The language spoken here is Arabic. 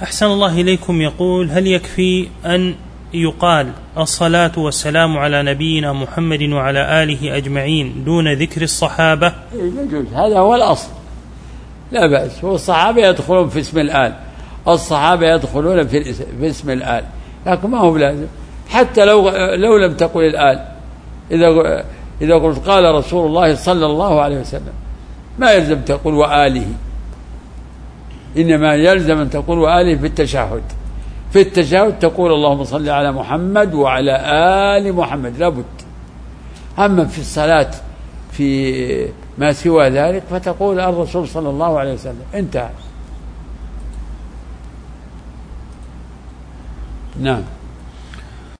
أحسن الله إليكم. يقول: هل يكفي أن يقال الصلاة والسلام على نبينا محمد وعلى آله أجمعين دون ذكر الصحابة؟ يجوز، هذا هو الأصل، لا بأس. والصحابة يدخلون في اسم الآل، الصحابة يدخلون في اسم الآل، لكن ما هو لازم. حتى لو لم تقل الآل، إذا قلت قال رسول الله صلى الله عليه وسلم ما يلزم تقول وآله، إنما يلزم أن تقول وآله في التشهد. في التشهد تقول اللهم صل على محمد وعلى آل محمد، لابد. أما في الصلاة في ما سوى ذلك فتقول الرسول صلى الله عليه وسلم، انتهى. نعم.